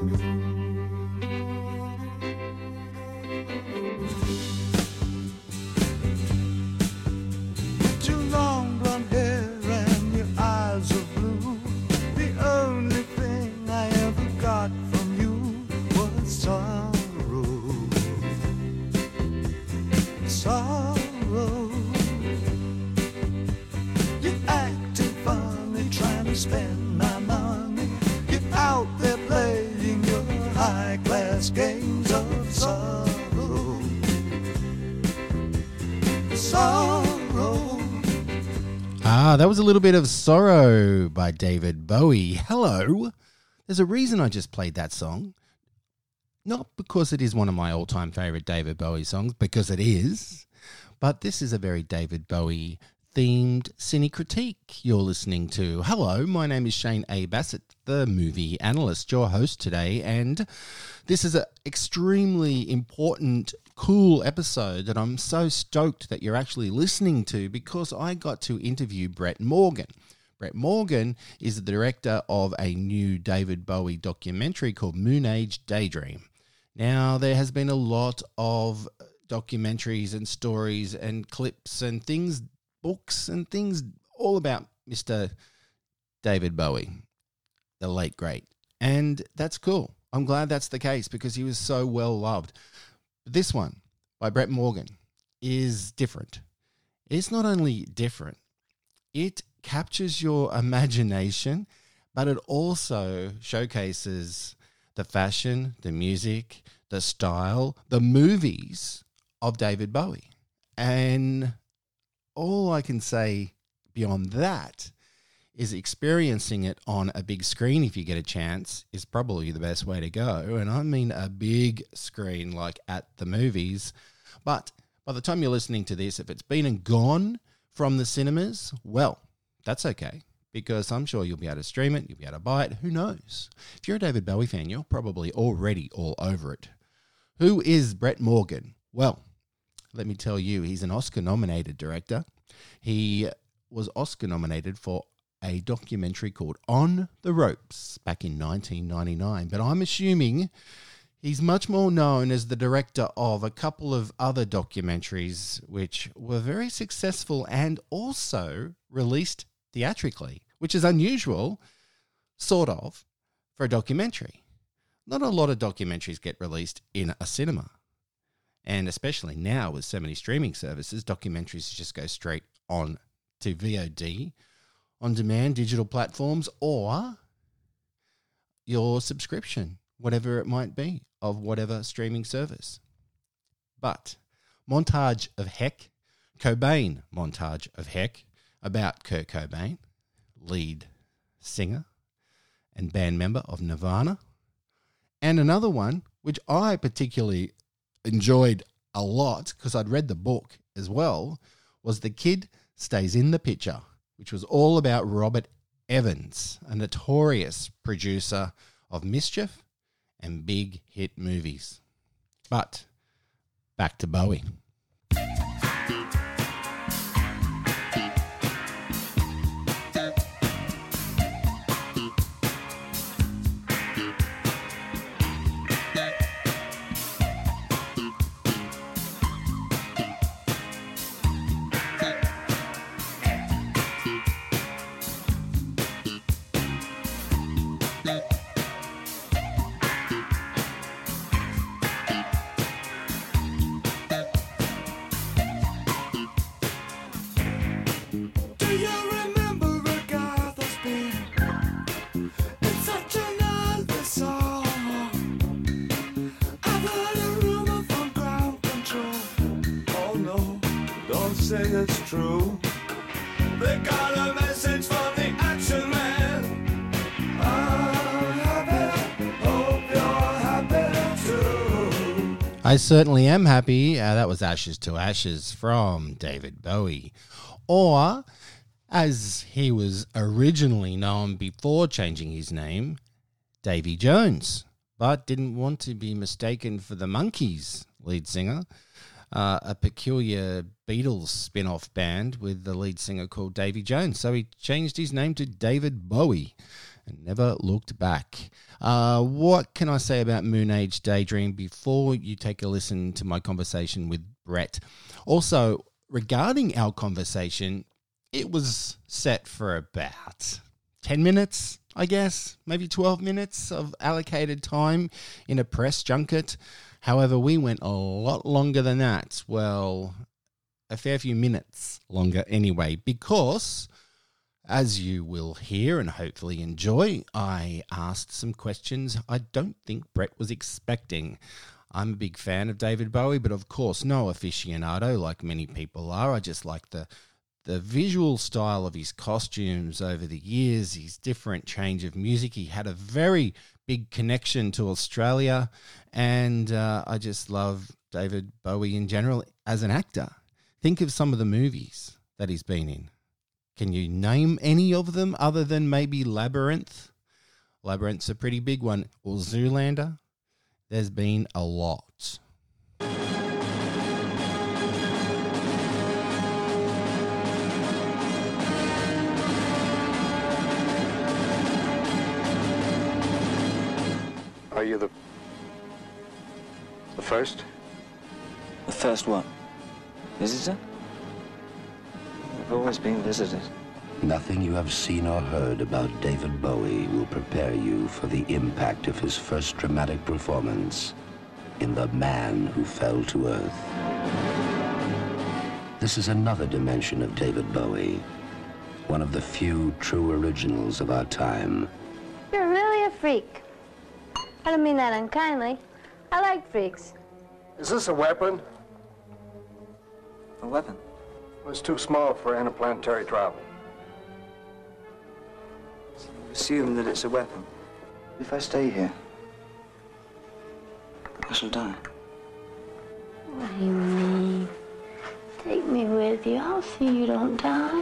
Spend my money, get out there playing your high-class games of sorrow. Sorrow. That was a little bit of Sorrow by David Bowie. Hello. There's a reason I just played that song. Not because it is one of my all-time favourite David Bowie songs, because it is, but this is a very David Bowie themed Cine Critique you're listening to. Hello, my name is Shane A. Bassett, the movie analyst, your host today, and this is an extremely important, cool episode that I'm so stoked that you're actually listening to because I got to interview Brett Morgen. Brett Morgen is the director of a new David Bowie documentary called Moon Age Daydream. Now, there has been a lot of documentaries and stories and clips and things, books and things all about Mr. David Bowie, the late great. And that's cool. I'm glad that's the case because he was so well loved. But this one by Brett Morgen is different. It's not only different, it captures your imagination, but it also showcases the fashion, the music, the style, the movies of David Bowie. And all I can say beyond that is experiencing it on a big screen, if you get a chance, is probably the best way to go. And I mean a big screen like at the movies. But by the time you're listening to this, if it's been and gone from the cinemas, well, that's okay, because I'm sure you'll be able to stream it, you'll be able to buy it, who knows? If you're a David Bowie fan, you're probably already all over it. Who is Brett Morgen? Well, let me tell you, he's an Oscar-nominated director. He was Oscar-nominated for a documentary called On the Ropes back in 1999. But I'm assuming he's much more known as the director of a couple of other documentaries which were very successful and also released theatrically, which is unusual, sort of, for a documentary. Not a lot of documentaries get released in a cinema. And especially now with so many streaming services, documentaries just go straight on to VOD, on-demand digital platforms, or your subscription, whatever it might be, of whatever streaming service. But Montage of Heck, Cobain Montage of Heck, about Kurt Cobain, lead singer and band member of Nirvana. And another one, which I particularly enjoyed a lot because I'd read the book as well, was The Kid Stays in the Picture, which was all about Robert Evans, a notorious producer of mischief and big hit movies. But back to Bowie. Say it's true. They got a message from the Action Man. I'm happy, hope you're happy too. I certainly am happy. That was Ashes to Ashes from David Bowie. Or, as he was originally known before changing his name, Davy Jones, but didn't want to be mistaken for the Monkees lead singer. A peculiar Beatles spin-off band with the lead singer called Davy Jones. So he changed his name to David Bowie and never looked back. What can I say about Moon Age Daydream before you take a listen to my conversation with Brett? Also, regarding our conversation, it was set for about 10 minutes, I guess, maybe 12 minutes of allocated time in a press junket. However, we went a lot longer than that. Well, a fair few minutes longer anyway, because, as you will hear and hopefully enjoy, I asked some questions I don't think Brett was expecting. I'm a big fan of David Bowie, but of course no aficionado like many people are. I just like the visual style of his costumes over the years, his different change of music. He had a very big connection to Australia, and I just love David Bowie in general as an actor. Think of some of the movies that he's been in. Can you name any of them other than maybe Labyrinth? Labyrinth's a pretty big one. Or Zoolander? There's been a lot. Are you the first? The first what? Visitor? I've always been visited. Nothing you have seen or heard about David Bowie will prepare you for the impact of his first dramatic performance in The Man Who Fell to Earth. This is another dimension of David Bowie, one of the few true originals of our time. You're really a freak. I don't mean that unkindly. I like freaks. Is this a weapon? A weapon? Well, it's too small for interplanetary travel. Assume that it's a weapon. If I stay here, I shall die. What do you mean? Take me with you. I'll see you don't die.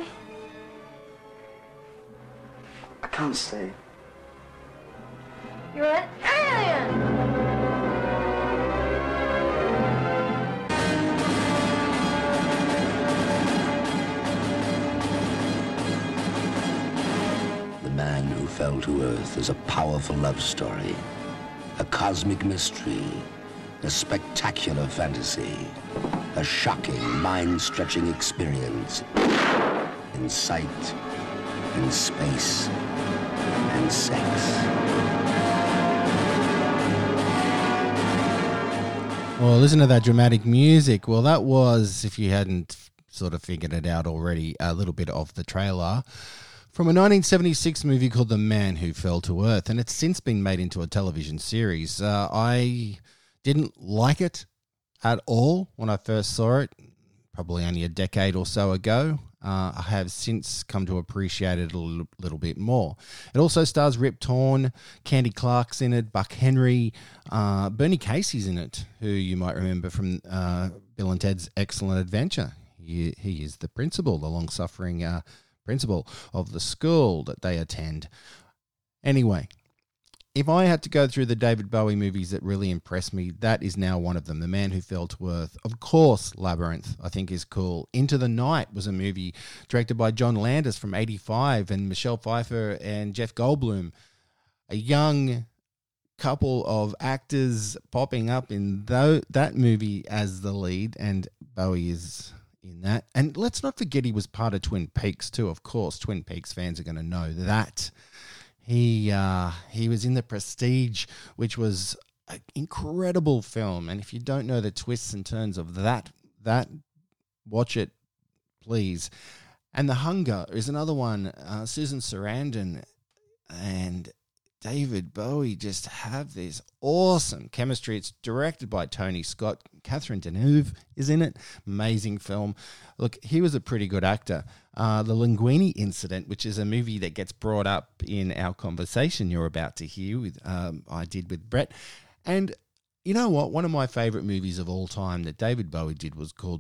I can't stay. You're an alien! The Man Who Fell to Earth is a powerful love story, a cosmic mystery, a spectacular fantasy, a shocking, mind-stretching experience in sight, in space, and sex. Well, listen to that dramatic music. Well, that was, if you hadn't sort of figured it out already, a little bit of the trailer from a 1976 movie called The Man Who Fell to Earth, and it's since been made into a television series. I didn't like it at all when I first saw it, probably only a decade or so ago. I have since come to appreciate it a little bit more. It also stars Rip Torn, Candy Clark's in it, Buck Henry, Bernie Casey's in it, who you might remember from Bill and Ted's Excellent Adventure. He is the principal, the long-suffering principal of the school that they attend. Anyway, if I had to go through the David Bowie movies that really impressed me, that is now one of them. The Man Who Fell to Earth. Of course, Labyrinth, I think, is cool. Into the Night was a movie directed by John Landis from 1985, and Michelle Pfeiffer and Jeff Goldblum, a young couple of actors popping up in that movie as the lead, and Bowie is in that. And let's not forget he was part of Twin Peaks too, of course. Twin Peaks fans are going to know that. He was in The Prestige, which was an incredible film. And if you don't know the twists and turns of that, watch it, please. And The Hunger is another one. Susan Sarandon and David Bowie just have this awesome chemistry. It's directed by Tony Scott. Catherine Deneuve is in it. Amazing film. Look, he was a pretty good actor. The Linguini Incident, which is a movie that gets brought up in our conversation you're about to hear with I did with Brett. And you know what? One of my favourite movies of all time that David Bowie did was called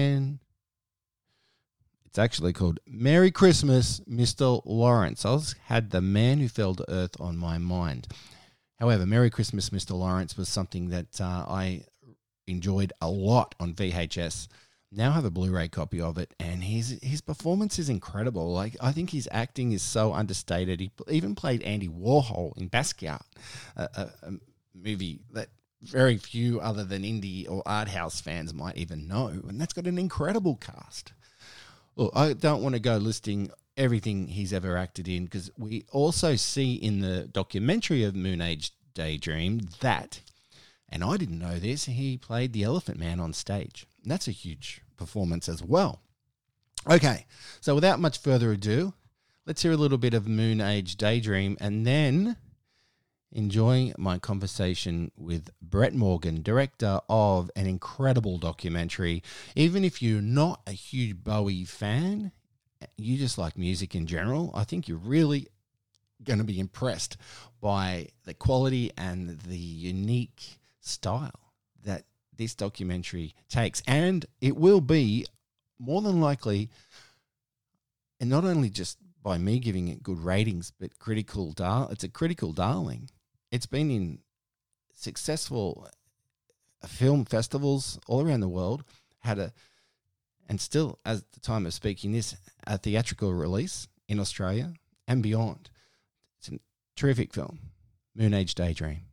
It's actually called Merry Christmas, Mr. Lawrence. I had The Man Who Fell to Earth on my mind. However, Merry Christmas, Mr. Lawrence was something that I enjoyed a lot on VHS. now have a Blu-ray copy of it, and his performance is incredible. Like, I think his acting is so understated. He even played Andy Warhol in Basquiat, a movie that very few other than indie or art house fans might even know, and that's got an incredible cast. Well, I don't want to go listing everything he's ever acted in, because we also see in the documentary of Moon Age Daydream that, and I didn't know this, he played the Elephant Man on stage. And that's a huge performance as well. Okay, so without much further ado, let's hear a little bit of Moon Age Daydream and then enjoy my conversation with Brett Morgen, director of an incredible documentary. Even if you're not a huge Bowie fan, you just like music in general, I think you're really going to be impressed by the quality and the unique style that this documentary takes. And it will be more than likely, and not only just by me giving it good ratings, but it's a critical darling. It's been in successful film festivals all around the world, and still, at the time of speaking this, a theatrical release in Australia and beyond. It's a terrific film, Moon Age Daydream.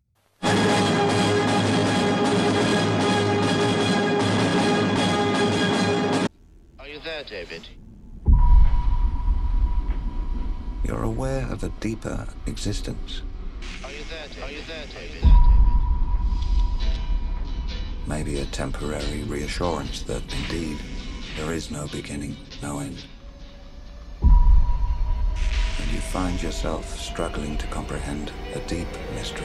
Are you there, David? You're aware of a deeper existence. Are you there, David? Are you there, David? Maybe a temporary reassurance that indeed there is no beginning, no end. And you find yourself struggling to comprehend a deep mystery.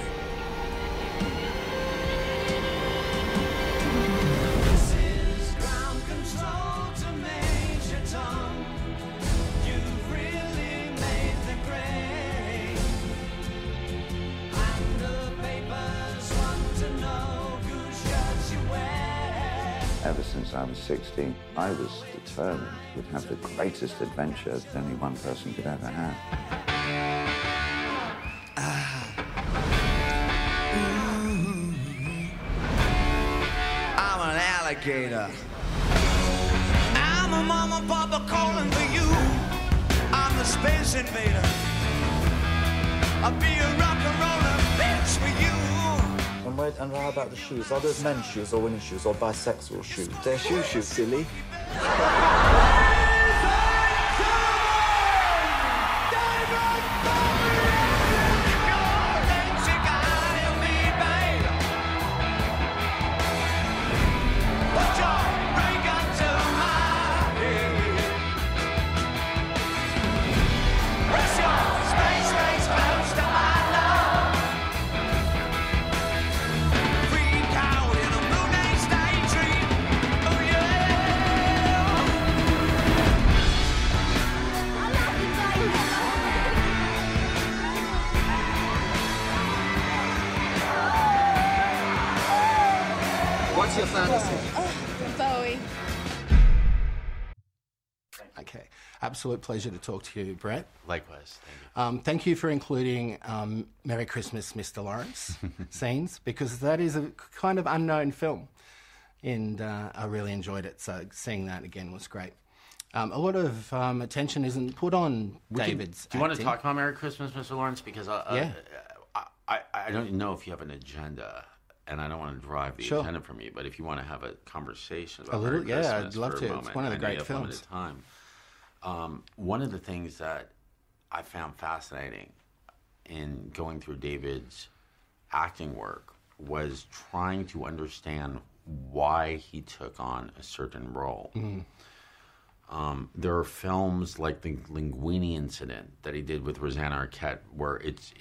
This is ground control to Major Tom. You've really made the grade. And the papers want to know whose shirts you wear. Ever since I was 16, I was determined we'd have the greatest adventure that only one person could ever have. I'm an alligator. I'm a mama papa calling for you. I'm the space invader. I'll be a rock and roller bitch for you. And how about the shoes? Are those men's shoes or women's shoes or bisexual shoes? They're shoes, silly. What's your fantasy? Bowie. Okay, absolute pleasure to talk to you, Brett. Likewise, thank you. Thank you for including Merry Christmas, Mr. Lawrence scenes, because that is a kind of unknown film, and I really enjoyed it, so seeing that again was great. A lot of attention isn't put on David's Do you want to acting. talk about Merry Christmas, Mr. Lawrence? Because Yeah. I don't know if you have an agenda, and I don't want to drive the Sure. agenda from you, but if you want to have a conversation about A little- Merry yeah, Christmas I'd love for a to. It's moment, one of the I know great you have films. limited time. One of the things that I found fascinating in going through David's acting work was trying to understand why he took on a certain role. There are films like the Linguini incident that he did with Rosanna Arquette, where it's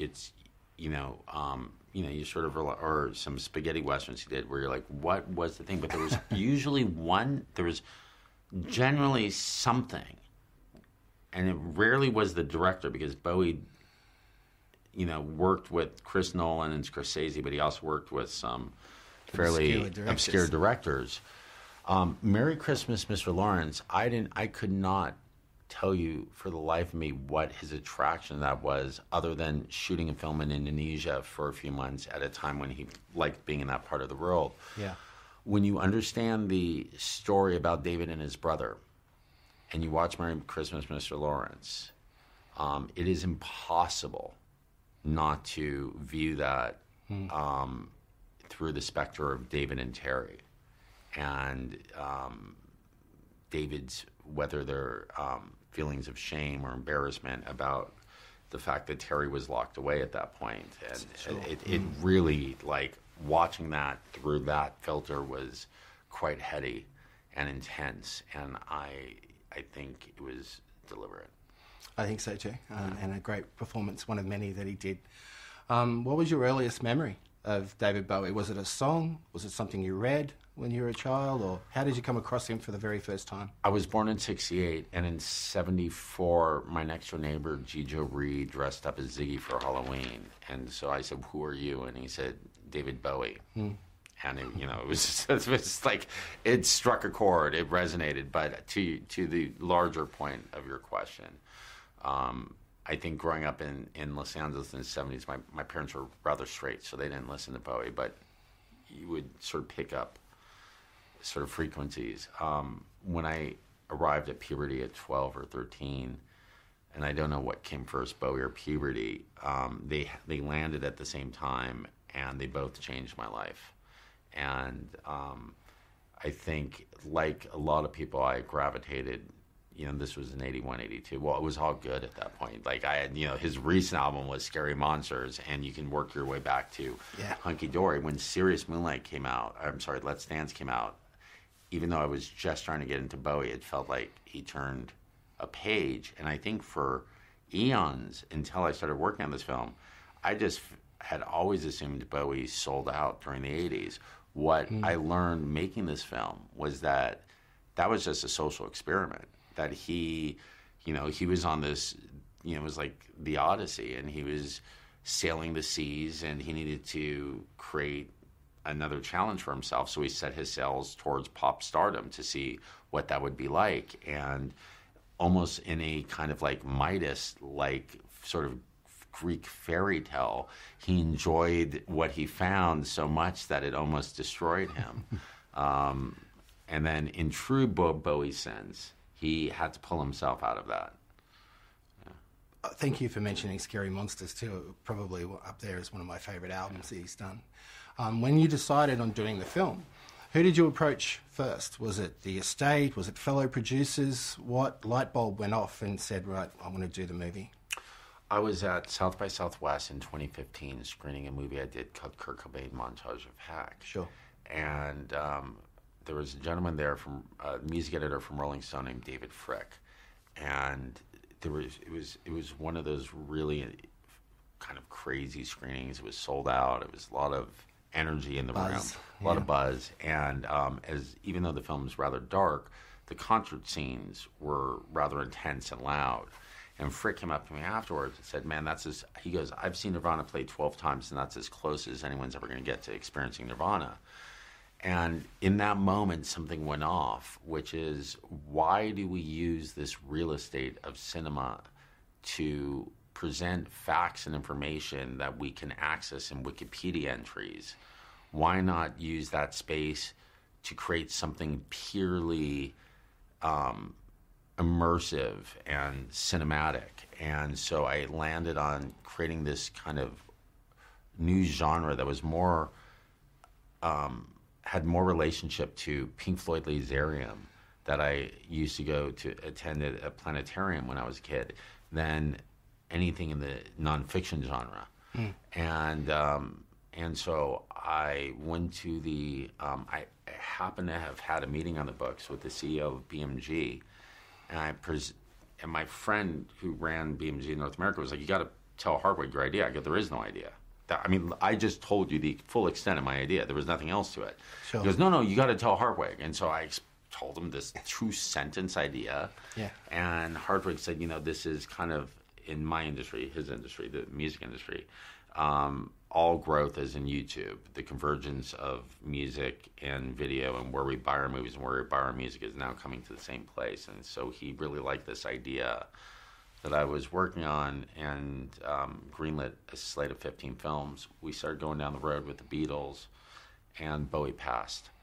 you sort of or some spaghetti westerns he did, where you're like, what was the thing? But there was usually there was generally something, and it rarely was the director, because Bowie, worked with Chris Nolan and Scorsese, but he also worked with some fairly obscure directors. Merry Christmas, Mr. Lawrence. I could not tell you for the life of me what his attraction to that was, other than shooting a film in Indonesia for a few months at a time when he liked being in that part of the world. Yeah. when you understand the story about David and his brother, and you watch Merry Christmas, Mr. Lawrence, it is impossible not to view that through the specter of David and Terry. And David's, whether they're feelings of shame or embarrassment about the fact that Terry was locked away at that point. And it really, like, watching that through that filter was quite heady and intense. And I think it was deliberate. I think so too. And a great performance, one of many that he did. What was your earliest memory of David Bowie? Was it a song? Was it something you read when you were a child? Or how did you come across him for the very first time? I was born in 1968, and in 1974, my next-door neighbor, Gijo Reed, dressed up as Ziggy for Halloween. And so I said, "Who are you?" And he said, "David Bowie." And it, it was just like, it struck a chord, it resonated. But to the larger point of your question, I think growing up in Los Angeles in the 70s, my parents were rather straight, so they didn't listen to Bowie, but you would sort of pick up sort of frequencies. When I arrived at puberty at 12 or 13, and I don't know what came first, Bowie or puberty, they landed at the same time, and they both changed my life. And I think, like a lot of people, I gravitated, this was in 81, 82. Well, it was all good at that point. Like, I had, his recent album was Scary Monsters, and you can work your way back to Hunky Dory. When Serious Moonlight came out, Let's Dance came out, even though I was just trying to get into Bowie, it felt like he turned a page. And I think for eons, until I started working on this film, I just had always assumed Bowie sold out during the 80s. What I learned making this film was that was just a social experiment. That he was on this, it was like the Odyssey, and he was sailing the seas, and he needed to create another challenge for himself. So he set his sails towards pop stardom to see what that would be like. And almost in a kind of like Midas, like sort of Greek fairy tale, he enjoyed what he found so much that it almost destroyed him. And then in true Bowie sense, he had to pull himself out of that. Thank you for mentioning Scary Monsters too. Probably up there as one of my favourite albums that he's done. When you decided on doing the film, who did you approach first? Was it the estate? Was it fellow producers? What light bulb went off and said, right, I want to do the movie? I was at South by Southwest in 2015 screening a movie I did called Kurt Cobain Montage of Hack. Sure. And there was a gentleman there, from a music editor from Rolling Stone named David Frick. And it was one of those really kind of crazy screenings. It was sold out. It was a lot of energy in the room, a lot of buzz. And even though the film is rather dark, the concert scenes were rather intense and loud. And Frick came up to me afterwards and said, "Man, he goes, I've seen Nirvana play 12 times, and that's as close as anyone's ever going to get to experiencing Nirvana." And in that moment, something went off, which is, why do we use this real estate of cinema to present facts and information that we can access in Wikipedia entries? Why not use that space to create something purely immersive and cinematic? And so I landed on creating this kind of new genre that was more had more relationship to Pink Floyd Laserium, that I used to go to attend at a planetarium when I was a kid, than anything in the nonfiction genre. And so I went to the I happened to have had a meeting on the books with the CEO of BMG, and my friend who ran BMG in North America was like, "You got to tell Hartwig your idea." I go, "There is no idea. I just told you the full extent of my idea. There was nothing else to it." Sure. He goes, no, you got to tell Hartwig. And so I told him this 2-sentence idea. Yeah. And Hartwig said, this is kind of, in my industry, his industry, the music industry, all growth is in YouTube. The convergence of music and video, and where we buy our movies and where we buy our music, is now coming to the same place. And so he really liked this idea that I was working on, and greenlit a slate of 15 films. We started going down the road with the Beatles, and Bowie passed.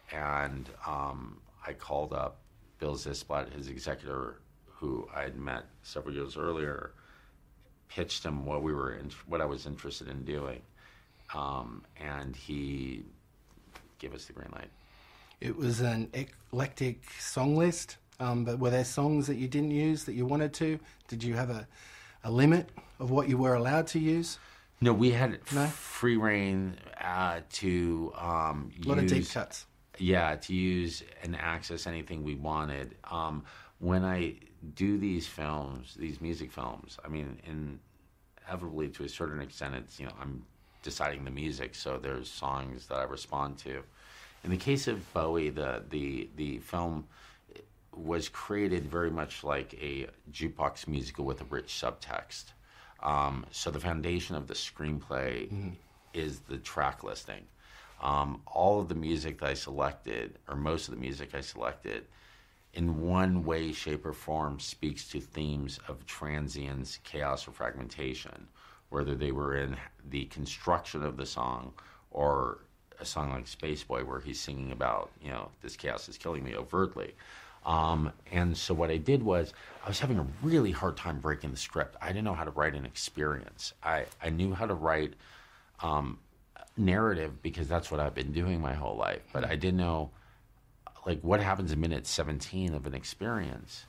and I called up Bill Zisplatt, his executor, who I had met several years earlier, pitched him what I was interested in doing, and he gave us the green light. It was an eclectic song list, but were there songs that you didn't use that you wanted to? Did you have a limit of what you were allowed to use? No, we had free reign to a lot of deep cuts. Yeah, to use and access anything we wanted. When I do these films, these music films, I mean, inevitably to a certain extent, it's, I'm deciding the music, so there's songs that I respond to. In the case of Bowie, the film was created very much like a jukebox musical with a rich subtext. So the foundation of the screenplay is the track listing. All of the music that I selected, or most of the music I selected, in one way, shape, or form speaks to themes of transience, chaos, or fragmentation, whether they were in the construction of the song or a song like Space Boy, where he's singing about, this chaos is killing me overtly. And so what I did was, I was having a really hard time breaking the script. I didn't know how to write an experience. I knew how to write narrative because that's what I've been doing my whole life. But I didn't know, what happens in minute 17 of an experience.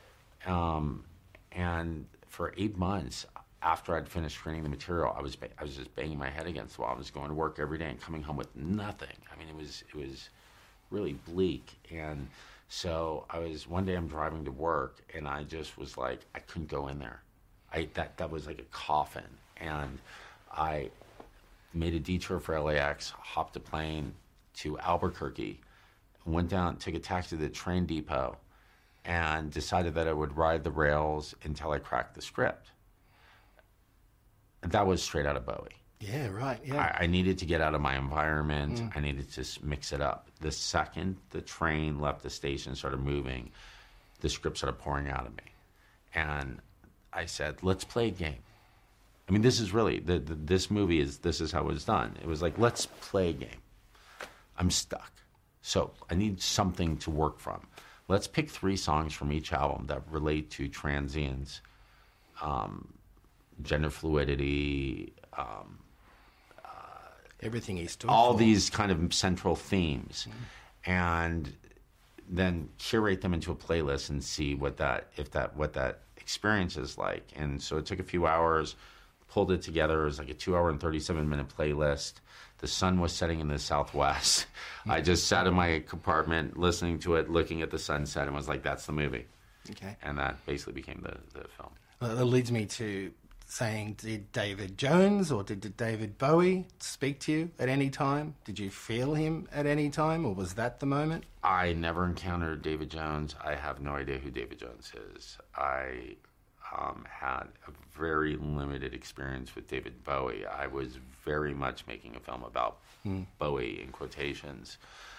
And for 8 months after I'd finished screening the material, I was just banging my head against the wall. I was going to work every day and coming home with nothing. I mean, it was really bleak. And so one day I'm driving to work, and I just was like, I couldn't go in there. That was like a coffin. And I made a detour for LAX, hopped a plane to Albuquerque, went down, took a taxi to the train depot, and decided that I would ride the rails until I cracked the script. That was straight out of Bowie. Yeah, right, yeah. I needed to get out of my environment. I needed to mix it up. The second the train left the station and started moving, the script started pouring out of me. And I said, let's play a game. I mean, this is really, this movie this is how it was done. It was like, let's play a game. I'm stuck. So I need something to work from. Let's pick 3 songs from each album that relate to transience, gender fluidity, everything he's talking all these kind of central themes, and then curate them into a playlist and see what that experience is like. And so it took a few hours, pulled it together. It was like a 2-hour and 37-minute playlist. The sun was setting in the southwest. I just sat in my compartment listening to it, looking at the sunset, and was like, that's the movie. Okay. And that basically became the film. Well, that leads me to saying, did David Jones or did David Bowie speak to you at any time? Did you feel him at any time, or was that the moment? I never encountered David Jones. I have no idea who David Jones is. I had a very limited experience with David Bowie. I was very much making a film about Bowie in quotations.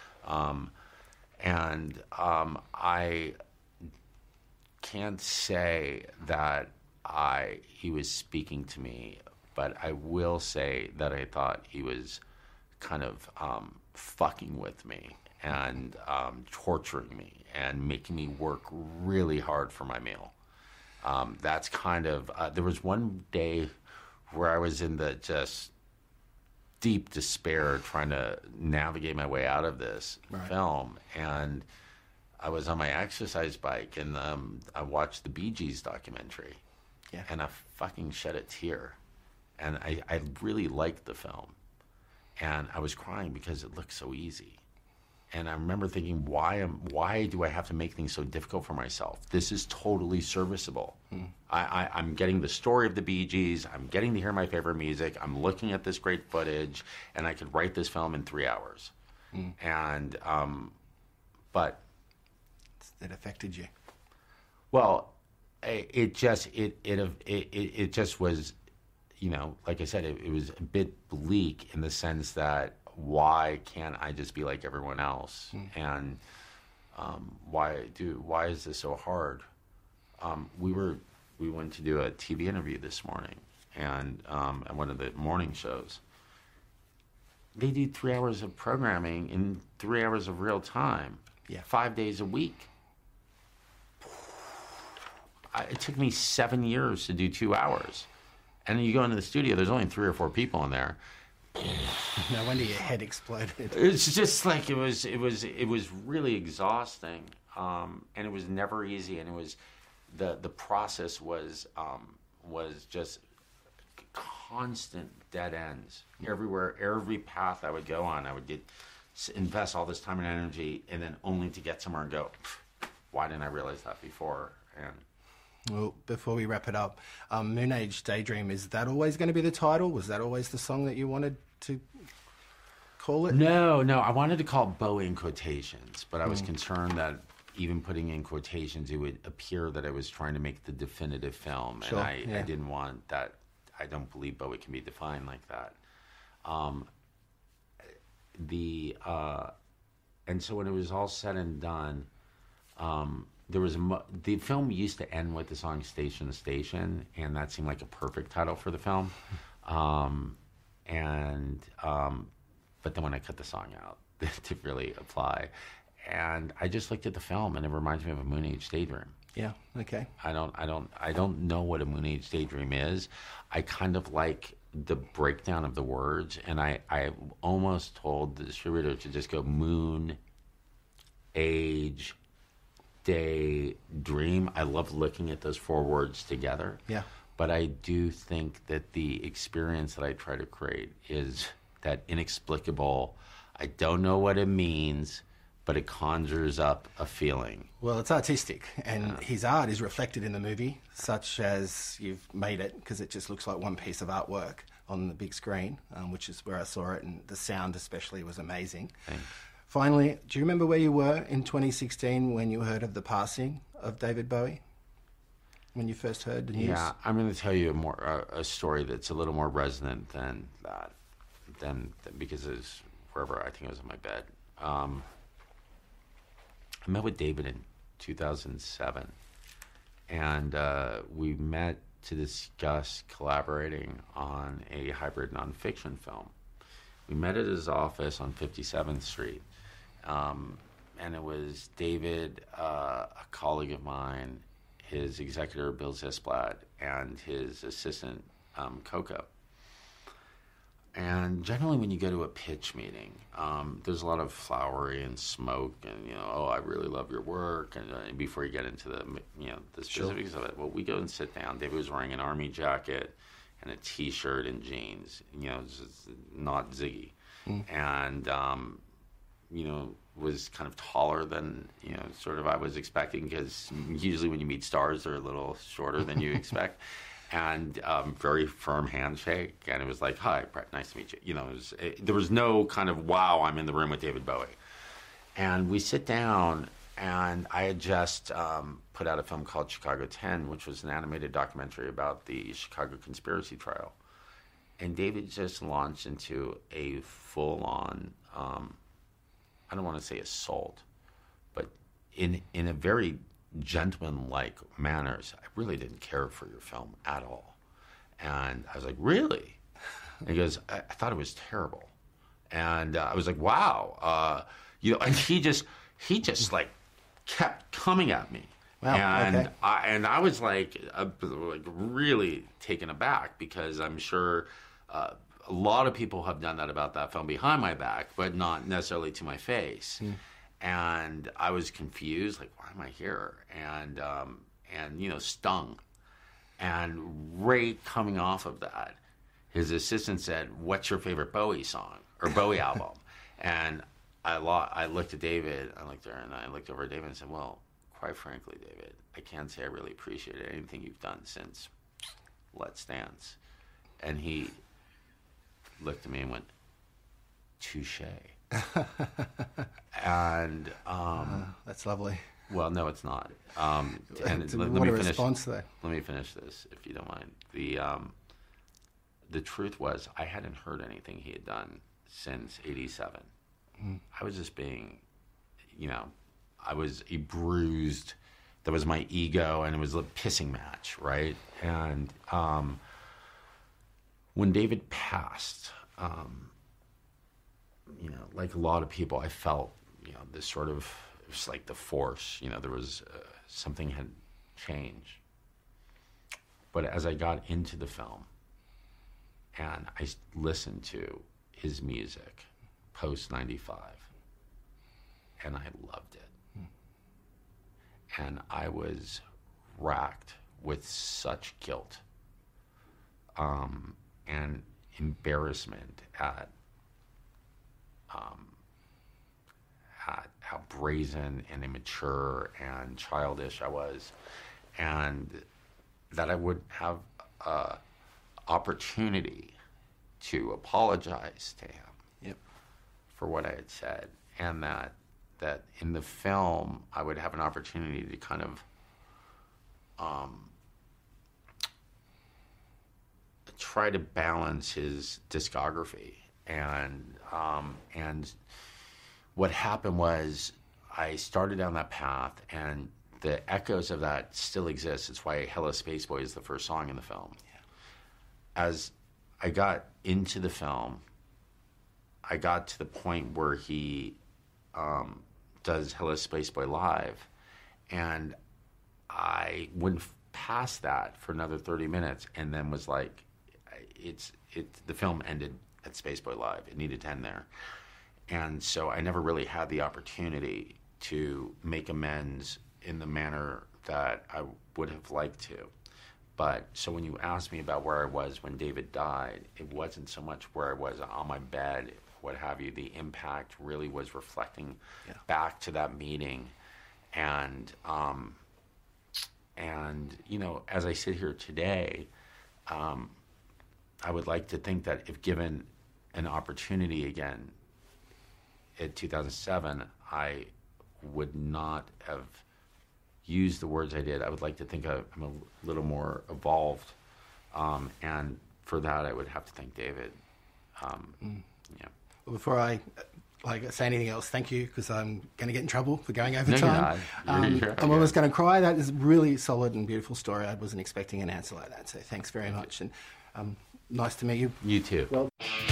And I can't say that he was speaking to me, but I will say that I thought he was kind of fucking with me and torturing me and making me work really hard for my meal. That's kind of, there was one day where I was in the just deep despair trying to navigate my way out of this film, and I was on my exercise bike, and I watched the Bee Gees documentary, and I fucking shed a tear, and I really liked the film, and I was crying because it looked so easy. And I remember thinking, why do I have to make things so difficult for myself? This is totally serviceable. I'm getting the story of the Bee Gees. I'm getting to hear my favorite music. I'm looking at this great footage, and I could write this film in 3 hours. And but it affected you. Well, it just was, like I said, it was a bit bleak in the sense that, why can't I just be like everyone else? And why is this so hard? We went to do a TV interview this morning, and at one of the morning shows, they do 3 hours of programming in 3 hours of real time, 5 days a week. It took me 7 years to do 2 hours. And then you go into the studio, there's only 3 or 4 people in there. No wonder your head exploded. It's just like it was really exhausting, and it was never easy. And it was the process was just constant dead ends everywhere. Every path I would go on, I would invest all this time and energy, and then only to get somewhere and go, why didn't I realize that before? And well, before we wrap it up, Moon Age Daydream, is that always going to be the title? Was that always the song that you wanted to call it? No, I wanted to call it Bowie in quotations, but I was concerned that even putting in quotations, it would appear that I was trying to make the definitive film, Sure, and I didn't want that. I don't believe Bowie can be defined like that. And so when it was all said and done, there was the film used to end with the song Station to Station, and that seemed like a perfect title for the film. But then when I cut the song out to really apply, and I just looked at the film, and it reminds me of a Moon Age Daydream. Yeah. Okay. I don't know what a Moon Age Daydream is. I kind of like the breakdown of the words, and I almost told the distributor to just go Moon Age Day Dream. I love looking at those 4 words together. Yeah. But I do think that the experience that I try to create is that inexplicable, I don't know what it means, but it conjures up a feeling. Well, it's artistic, and his art is reflected in the movie, such as you've made it, because it just looks like one piece of artwork on the big screen, which is where I saw it, and the sound especially was amazing. Thanks. Finally, do you remember where you were in 2016 when you heard of the passing of David Bowie? When you first heard the news? Yeah, I'm going to tell you a story that's a little more resonant than that, because it's wherever, I think it was in my bed. I met with David in 2007, and we met to discuss collaborating on a hybrid nonfiction film. We met at his office on 57th Street, and it was David, a colleague of mine, his executor, Bill Zisblad, and his assistant, Coco. And generally when you go to a pitch meeting, there's a lot of flowery and smoke and, I really love your work. And before you get into the specifics of it, well, we go and sit down. David was wearing an army jacket and a T-shirt and jeans, just not Ziggy. And, was kind of taller than, sort of I was expecting, because usually when you meet stars, they're a little shorter than you expect. And very firm handshake, and it was like, "Hi, Brett, nice to meet you." There was no kind of, "Wow, I'm in the room with David Bowie." And we sit down, and I had just put out a film called Chicago 10, which was an animated documentary about the Chicago conspiracy trial. And David just launched into a full-on, I don't want to say assault, but in a very gentleman-like manners. I really didn't care for your film at all. And I was like, really? And he goes, I thought it was terrible. And I was like, wow. And he just like kept coming at me. Wow, and okay. I was like really taken aback, because I'm sure a lot of people have done that about that film behind my back, but not necessarily to my face. And I was confused, like, why am I here? And stung. And right coming off of that, his assistant said, "What's your favorite Bowie song or Bowie album?" And I looked at David, I looked there, and I looked over at David and said, "Well, quite frankly, David, I can't say I really appreciated anything you've done since Let's Dance." And he looked at me and went, "Touche." And that's lovely. Well, no, it's not. What a response there. Let me finish this, if you don't mind. The truth was, I hadn't heard anything he had done since '87. I was just being, I was a bruised. That was my ego, and it was a pissing match, right? And when David passed, like a lot of people, I felt, this sort of, it was like the force, there was something had changed. But as I got into the film and I listened to his music post 95, and I loved it. And I was racked with such guilt and embarrassment at how brazen and immature and childish I was, and that I would have opportunity to apologize to him for what I had said, and that in the film I would have an opportunity to kind of try to balance his discography, and what happened was I started down that path, and the echoes of that still exist. It's why Hello Spaceboy is the first song in the film. As I got into the film, I got to the point where he does Hello Spaceboy live, and I went past that for another 30 minutes, and then was like, the film ended at Spaceboy Live. It needed to end there. And so I never really had the opportunity to make amends in the manner that I would have liked to. But so when you asked me about where I was when David died, it wasn't so much where I was on my bed, what have you. The impact really was reflecting back to that meeting. And as I sit here today, I would like to think that if given an opportunity again in 2007, I would not have used the words I did. I would like to think I'm a little more evolved, and for that I would have to thank David. Well, before I say anything else, thank you, because I'm going to get in trouble for going over No, time. you're not. I'm almost going to cry. That is a really solid and beautiful story. I wasn't expecting an answer like that, so thanks very much. And nice to meet you. You too. Well.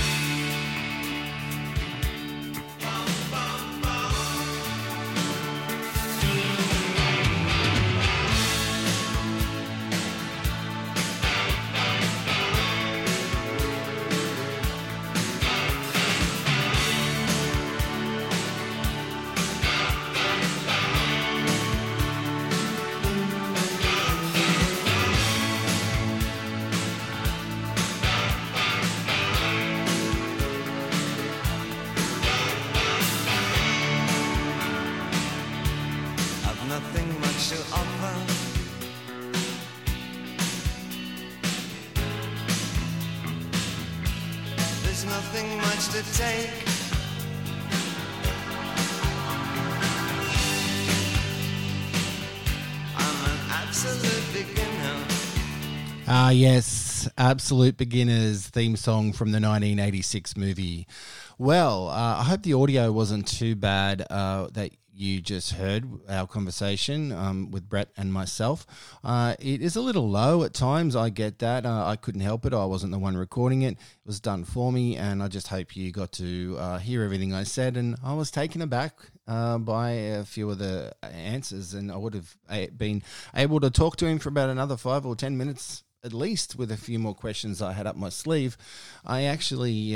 Nothing much to take. I'm an absolute beginner. Yes, Absolute Beginners theme song from the 1986 movie. Well, I hope the audio wasn't too bad that you just heard our conversation with Brett and myself. It is a little low at times. I get that. I couldn't help it. I wasn't the one recording it. It was done for me, and I just hope you got to hear everything I said. And I was taken aback by a few of the answers, and I would have been able to talk to him for about another 5 or 10 minutes at least with a few more questions I had up my sleeve. I actually...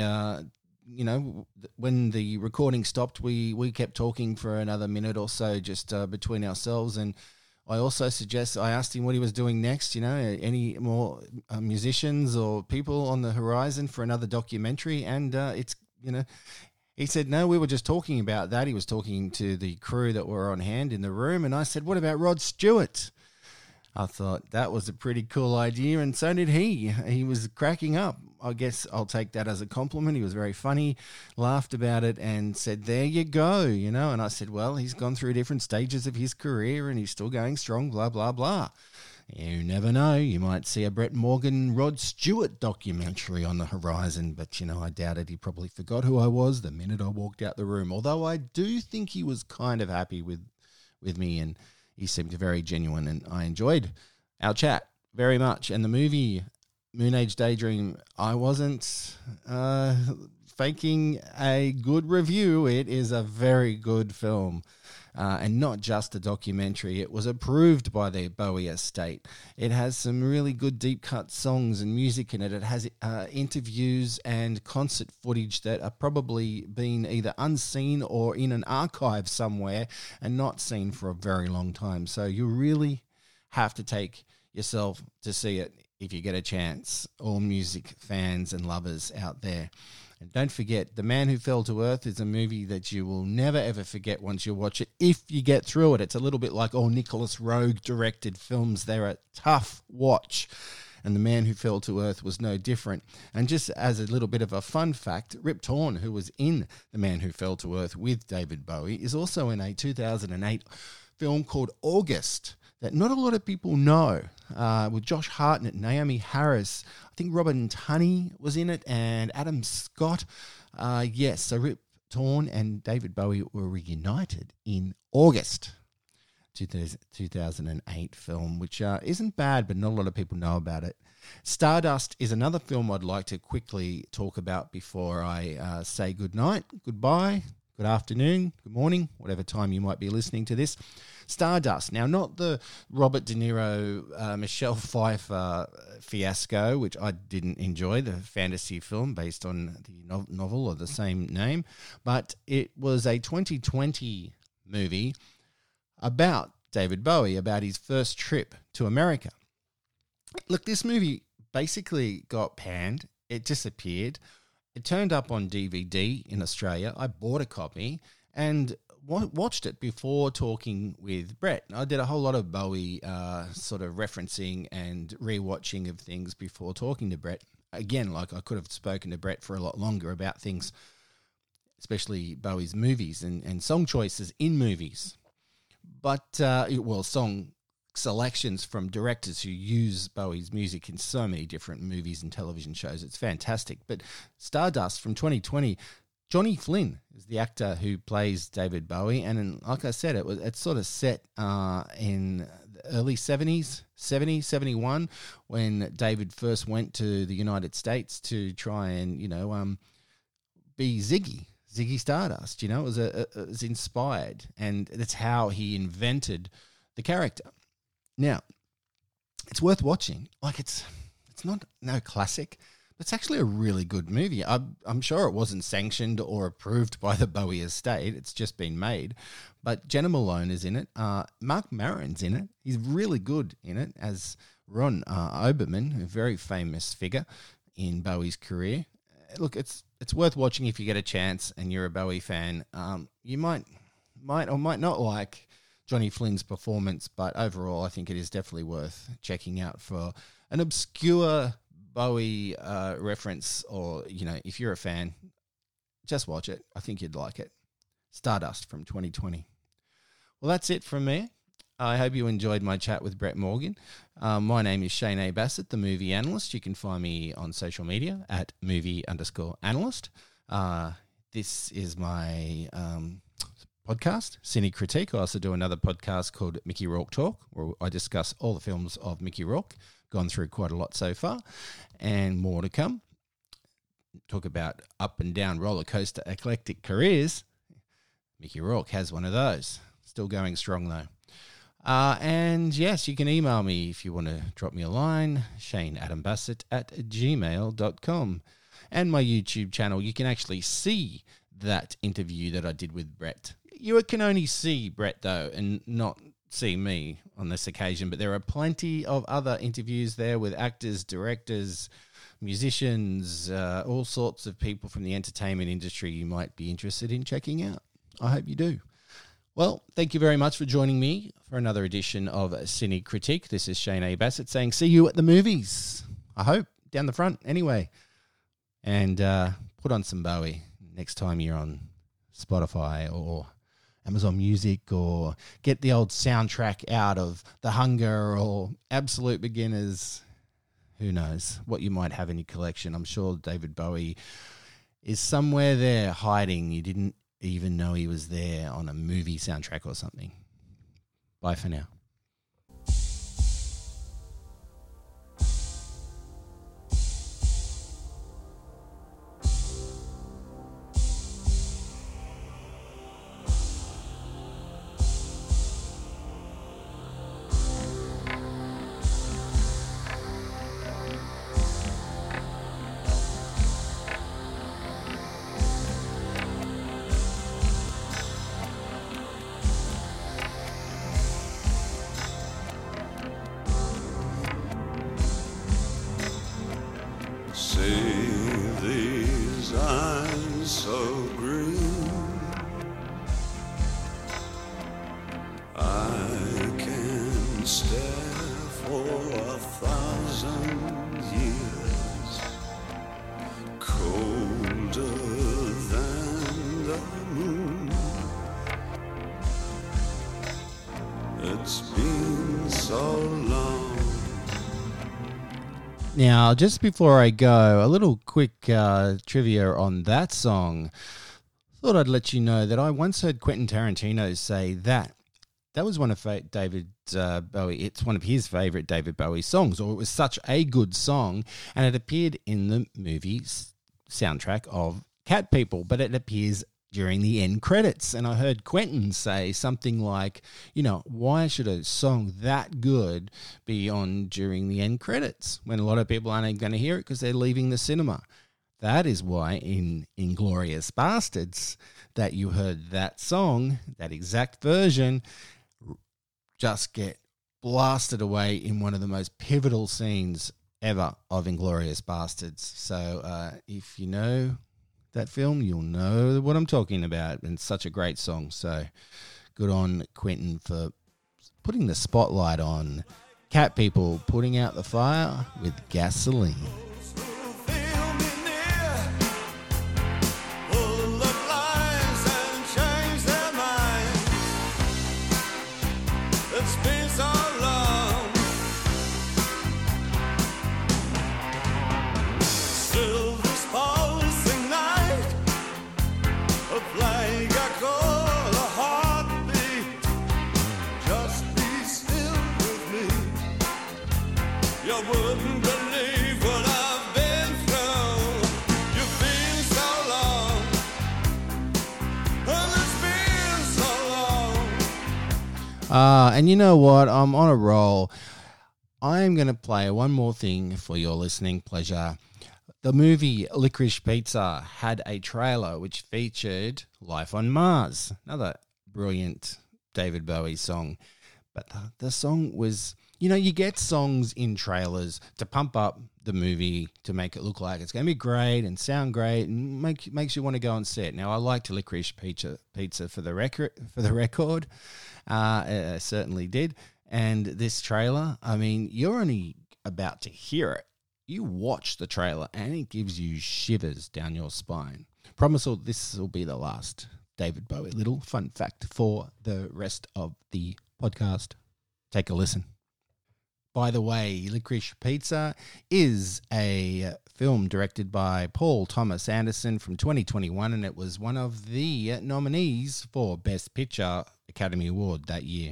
when the recording stopped, we kept talking for another minute or so just between ourselves. And I also I asked him what he was doing next, any more musicians or people on the horizon for another documentary. And he said, no, we were just talking about that. He was talking to the crew that were on hand in the room. And I said, what about Rod Stewart? I thought that was a pretty cool idea, and so did he. He was cracking up. I guess I'll take that as a compliment. He was very funny, laughed about it, and said, there you go, And I said, well, he's gone through different stages of his career, and he's still going strong, blah, blah, blah. You never know. You might see a Brett Morgan, Rod Stewart documentary on the horizon, but, I doubted he probably forgot who I was the minute I walked out the room, although I do think he was kind of happy with me, and he seemed very genuine, and I enjoyed our chat very much. And the movie Moon Age Daydream, I wasn't faking a good review. It is a very good film. And not just a documentary. It was approved by the Bowie estate. It has some really good deep cut songs and music in it. It has interviews and concert footage that are probably been either unseen or in an archive somewhere and not seen for a very long time. So you really have to take yourself to see it if you get a chance, all music fans and lovers out there. And don't forget, The Man Who Fell to Earth is a movie that you will never, ever forget once you watch it, if you get through it. It's a little bit like all Nicholas Roeg-directed films. They're a tough watch, and The Man Who Fell to Earth was no different. And just as a little bit of a fun fact, Rip Torn, who was in The Man Who Fell to Earth with David Bowie, is also in a 2008 film called August that not a lot of people know, with Josh Hartnett, Naomi Harris, I think Robin Tunney was in it, and Adam Scott. Yes, so Rip Torn and David Bowie were reunited in August 2008 film, which isn't bad, but not a lot of people know about it. Stardust is another film I'd like to quickly talk about before I say good night, goodbye, good afternoon, good morning, whatever time you might be listening to this. Stardust. Now, not the Robert De Niro, Michelle Pfeiffer fiasco, which I didn't enjoy, the fantasy film based on the novel of the same name, but it was a 2020 movie about David Bowie, about his first trip to America. Look, this movie basically got panned. It disappeared. It turned up on DVD in Australia. I bought a copy and watched it before talking with Brett. I did a whole lot of Bowie sort of referencing and rewatching of things before talking to Brett. Again, like I could have spoken to Brett for a lot longer about things, especially Bowie's movies and song choices in movies. But, song selections from directors who use Bowie's music in so many different movies and television shows. It's fantastic. But Stardust from 2020, Johnny Flynn is the actor who plays David Bowie, and like I said, it's sort of set in the early 70s, 71, when David first went to the United States to try and, be Ziggy Stardust. It was inspired, and that's how he invented the character. Now, it's worth watching. Like, it's not no classic. It's actually a really good movie. I'm sure it wasn't sanctioned or approved by the Bowie estate. It's just been made. But Jenna Malone is in it. Mark Maron's in it. He's really good in it as Ron Oberman, a very famous figure in Bowie's career. Look, it's worth watching if you get a chance and you're a Bowie fan. You might or might not like Johnny Flynn's performance, but overall I think it is definitely worth checking out for an obscure Bowie reference, or, if you're a fan, just watch it. I think you'd like it. Stardust from 2020. Well, that's it from me. I hope you enjoyed my chat with Brett Morgan. My name is Shane A. Bassett, the movie analyst. You can find me on social media at movie_analyst. This is my podcast, Cine Critique. I also do another podcast called Mickey Rourke Talk, where I discuss all the films of Mickey Rourke. Gone through quite a lot so far, and more to come. Talk about up and down roller coaster eclectic careers. Mickey Rourke has one of those. Still going strong though. And yes, you can email me if you want to drop me a line, shaneadambassett@gmail.com. And my YouTube channel, you can actually see that interview that I did with Brett. You can only see Brett though, and not see me on this occasion, but there are plenty of other interviews there with actors, directors, musicians, all sorts of people from the entertainment industry you might be interested in checking out. I hope you do. Well, thank you very much for joining me for another edition of Cine Critique. This is Shane A. Bassett saying see you at the movies. I hope, down the front anyway. And put on some Bowie next time you're on Spotify or Amazon Music, or get the old soundtrack out of The Hunger or Absolute Beginners. Who knows what you might have in your collection. I'm sure David Bowie is somewhere there hiding. You didn't even know he was there on a movie soundtrack or something. Bye for now. Save these eyes so green, I can stare for 1,000 years, colder than the moon. It's been so long. Now, just before I go, a little quick trivia on that song. Thought I'd let you know that I once heard Quentin Tarantino say that was one of David Bowie. It's one of his favorite David Bowie songs, or it was such a good song, and it appeared in the movie soundtrack of Cat People, but it appears during the end credits. And I heard Quentin say something like, you know, why should a song that good be on during the end credits when a lot of people aren't going to hear it because they're leaving the cinema? That is why in Inglourious Bastards that you heard that song, that exact version, just get blasted away in one of the most pivotal scenes ever of Inglourious Bastards. So if you know that film, you'll know what I'm talking about, and it's such a great song. So good on Quentin for putting the spotlight on Cat People, putting out the fire with gasoline. And you know what? I'm on a roll. I'm going to play one more thing for your listening pleasure. The movie Licorice Pizza had a trailer which featured Life on Mars, another brilliant David Bowie song. But the song was, you know, you get songs in trailers to pump up the movie, to make it look like it's going to be great and sound great and makes you want to go and see it. Now, I liked Licorice Pizza for the record. I certainly did. And this trailer, I mean, you're only about to hear it. You watch the trailer and it gives you shivers down your spine. Promise this will be the last David Bowie little fun fact for the rest of the podcast. Take a listen. By the way, Licorice Pizza is a film directed by Paul Thomas Anderson from 2021, and it was one of the nominees for Best Picture Academy Award that year.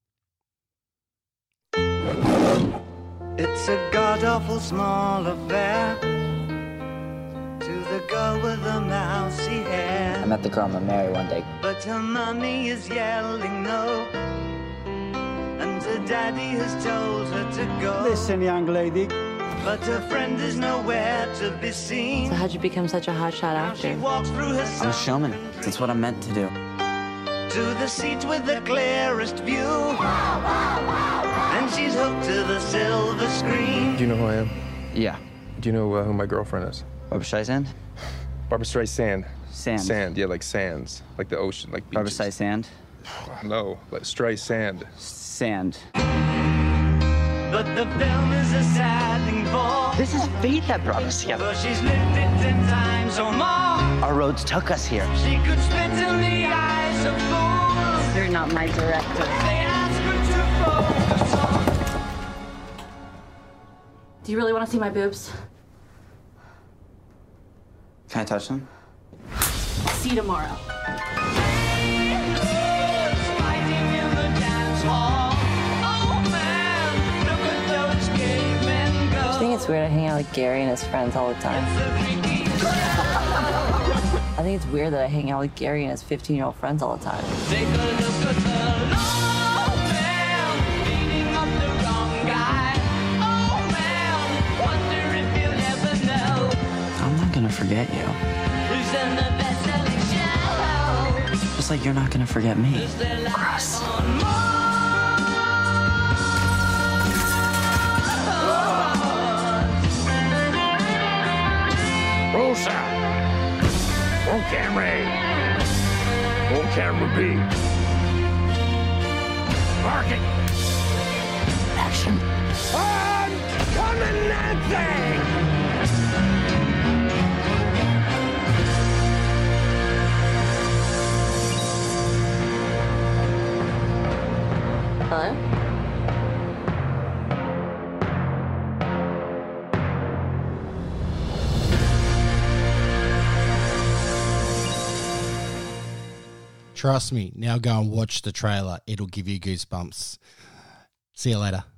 It's a god-awful small affair to the girl with the mousy hair. I met the girl I'm gonna marry one day. But her mommy is yelling no, and her daddy has told her to go. Listen, young lady. But her friend is nowhere to be seen. So how'd you become such a hotshot actor? She walks through her I'm a showman. That's what I'm meant to do. To the seat with the clearest view. And she's hooked to the silver screen. Do you know who I am? Yeah. Do you know who my girlfriend is? Barbra Streisand? Barbra Streisand. Sand. Sand, yeah, like sands. Like the ocean, like beaches. Barbra Streisand? No, like Streisand. Sand. But the film is a sad thing for. This is fate that brought us together. But she's lived it 10 times or more. Our roads took us here. She could spit in the eyes of fools. You're not my director. They ask her to focus on. Do you really want to see my boobs? Can I touch them? See you tomorrow. I think it's weird I hang out with Gary and his friends all the time. I think it's weird that I hang out with Gary and his 15-year-old friends all the time. Take a look at the long man beating up the wrong guy. Oh man, wonder if you'll ever know I'm not gonna forget you. who's in the best-selling show. Just like you're not gonna forget me. Gross. camera A. Roll camera B. Mark it. Action. I'm coming, Nancy! Hello? Trust me, now go and watch the trailer. It'll give you goosebumps. See you later.